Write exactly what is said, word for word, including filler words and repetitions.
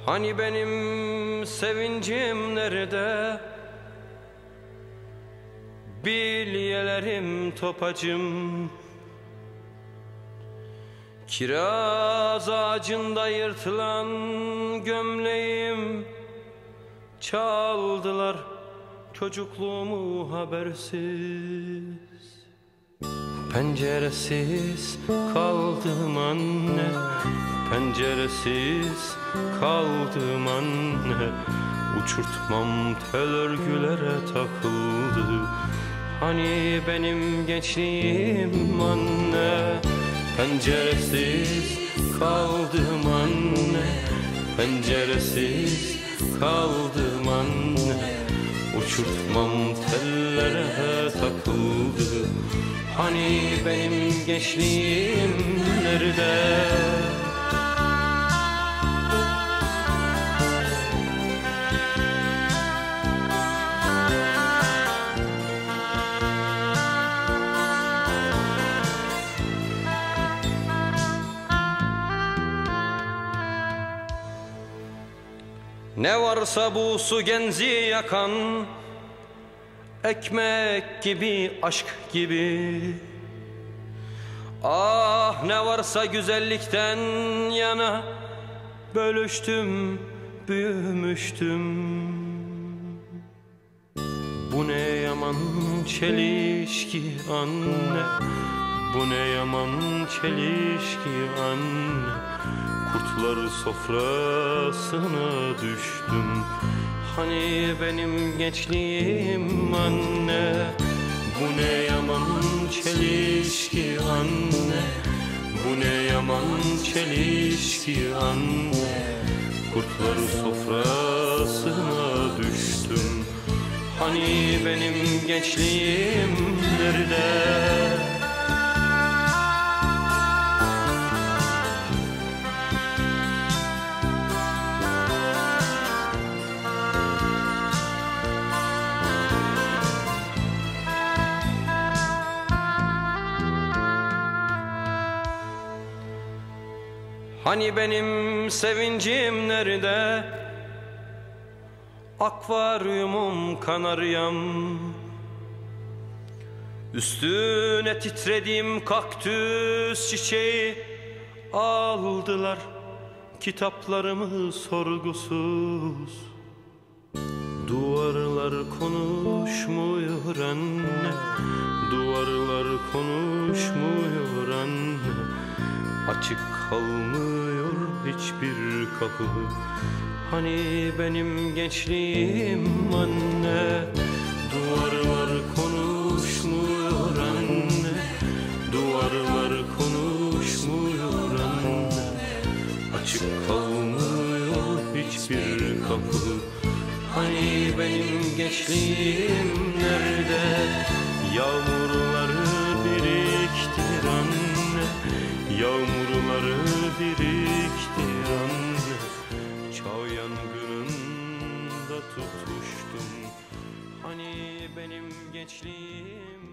Hani benim sevincim nerede? Bilyelerim topacım. Kiraz ağacında yırtılan gömleğim. Çaldılar çocukluğumu habersiz. Penceresiz kaldım anne, penceresiz kaldım anne. Uçurtmam tel örgülere takıldı. Hani benim gençliğim anne. Penceresiz kaldım anne, penceresiz kaldım anne. Uçurtmam tellere takıldı. Hani benim gençliğim nerede? Ne varsa bu su genzi yakan, ekmek gibi, aşk gibi. Ah ne varsa güzellikten yana, bölüştüm, büyümüştüm. Bu ne yaman çelişki anne, bu ne yaman çelişki anne. Kurtlar sofrasına düştüm. Hani benim gençliğim anne. Bu ne yaman çelişki anne, bu ne yaman çelişki anne. Kurtlar sofrasına düştüm. Hani benim gençliğim nerede? Hani benim sevincim nerede? Akvaryumum kanaryam. Üstüne titrediğim kaktüs çiçeği aldılar kitaplarımı sorgusuz. Duvarlar konuşmuyor anne, duvarlar konuşmuyor anne. Açık kalmıyor hiçbir kapı. Hani benim gençliğim anne. Duvarlar konuşmuyor anne, duvarlar konuşmuyor anne. Açık kalmıyor hiçbir kapı. Hani benim gençliğim nerede? Yağmurları biriktir anne, yağmurları biriktir anne. Çağ yangınında tutuştum. Hani benim gençliğim